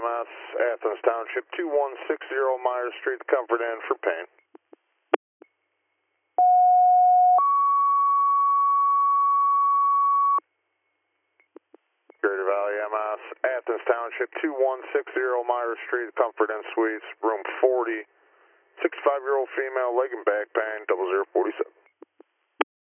EMS, Athens Township, 2160 Myers Street, Comfort Inn for pain. Greater Valley EMS, Athens Township, 2160 Myers Street, Comfort Inn Suites, room 40, 65-year-old female, leg and back pain, 0047.